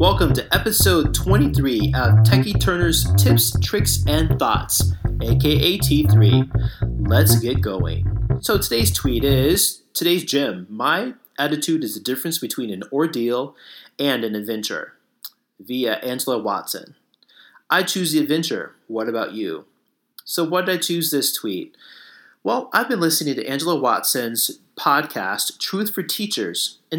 Welcome to episode 23 of Techie Turner's Tips, Tricks, and Thoughts, aka T3. Let's get going. So today's tweet is, today's gem, my attitude is the difference between an ordeal and an adventure, via Angela Watson. I choose the adventure. What about you? So why did I choose this tweet? Well, I've been listening to Angela Watson's podcast, Truth for Teachers. In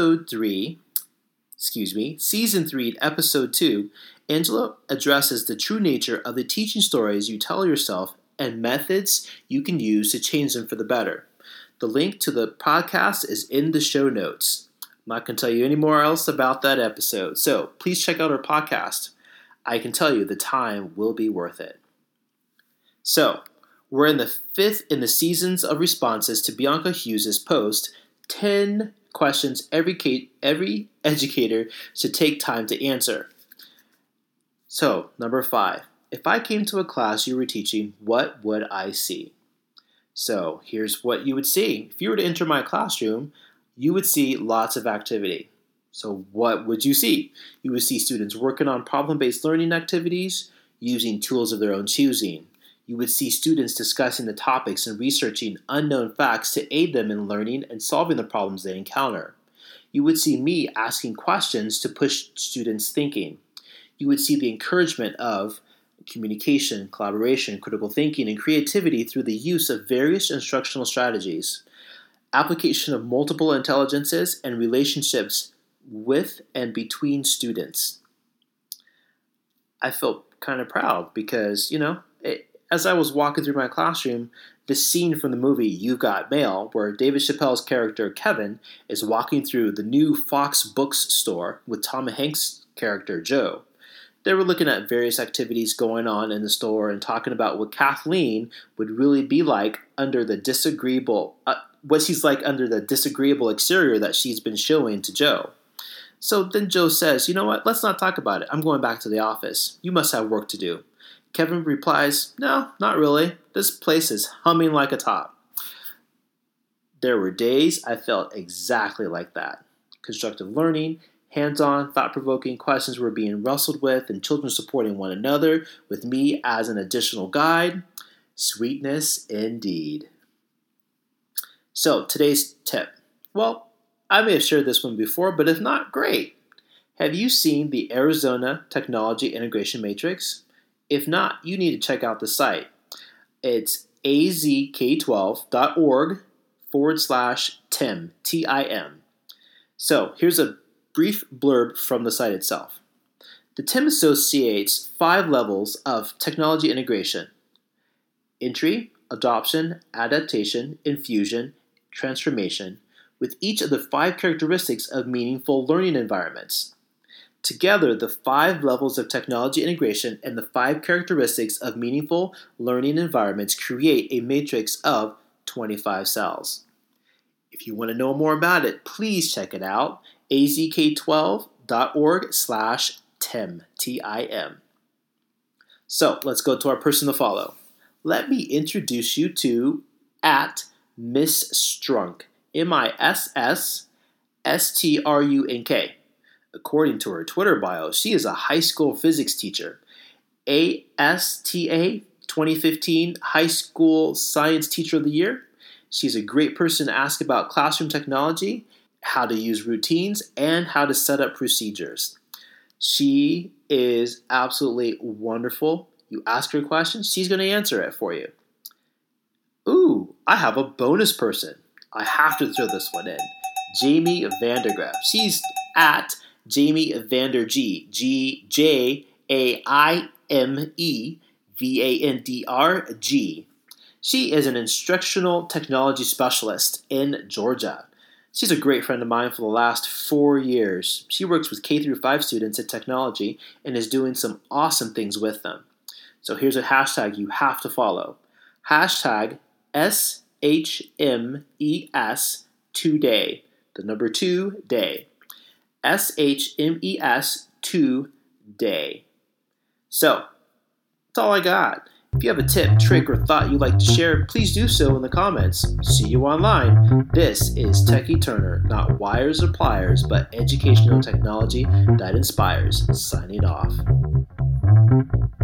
Season 3, Episode 2, Angela addresses the true nature of the teaching stories you tell yourself and methods you can use to change them for the better. The link to the podcast is in the show notes. I'm not going to tell you any more else about that episode, so please check out our podcast. I can tell you the time will be worth it. So, we're in the fifth in the seasons of responses to Bianca Hughes' post, 10 questions every educator should take time to answer. So, number 5. If I came to a class you were teaching, what would I see? So, here's what you would see. If you were to enter my classroom, you would see lots of activity. So, what would you see? You would see students working on problem-based learning activities, using tools of their own choosing. You would see students discussing the topics and researching unknown facts to aid them in learning and solving the problems they encounter. You would see me asking questions to push students' thinking. You would see the encouragement of communication, collaboration, critical thinking, and creativity through the use of various instructional strategies, application of multiple intelligences, and relationships with and between students. I felt kind of proud because, as I was walking through my classroom, the scene from the movie You've Got Mail, where David Chappelle's character Kevin is walking through the new Fox Books store with Tom Hanks' character Joe. They were looking at various activities going on in the store and talking about what Kathleen would really be like under the disagreeable exterior that she's been showing to Joe. So then Joe says, you know what, let's not talk about it. I'm going back to the office. You must have work to do. Kevin replies, no, not really. This place is humming like a top. There were days I felt exactly like that. Constructive learning, hands-on, thought-provoking questions were being wrestled with, and children supporting one another with me as an additional guide. Sweetness indeed. So, today's tip. Well, I may have shared this one before, but if not, great. Have you seen the Arizona Technology Integration Matrix? If not, you need to check out the site. It's azk12.org/TIM, T-I-M. So here's a brief blurb from the site itself. The TIM associates 5 levels of technology integration: entry, adoption, adaptation, infusion, transformation, with each of the 5 characteristics of meaningful learning environments. Together, the 5 levels of technology integration and the 5 characteristics of meaningful learning environments create a matrix of 25 cells. If you want to know more about it, please check it out, azk12.org/TIM, T-I-M. So, let's go to our person to follow. Let me introduce you to Miss Strunk, MISSSTRUNK. According to her Twitter bio, she is a high school physics teacher. ASTA 2015 High School Science Teacher of the Year. She's a great person to ask about classroom technology, how to use routines, and how to set up procedures. She is absolutely wonderful. You ask her questions, she's going to answer it for you. Ooh, I have a bonus person. I have to throw this one in. Jamie Vandergraff. She's at Jamie Vander G, JAIME VANDRG. She is an instructional technology specialist in Georgia. She's a great friend of mine for the last 4 years. She works with K-5 students in technology and is doing some awesome things with them. So here's a hashtag you have to follow. Hashtag SHMES2day. The number 2 day. SHMES2day. So, that's all I got. If you have a tip, trick, or thought you'd like to share, please do so in the comments. See you online. This is Techie Turner, not wires or pliers, but educational technology that inspires. Signing off.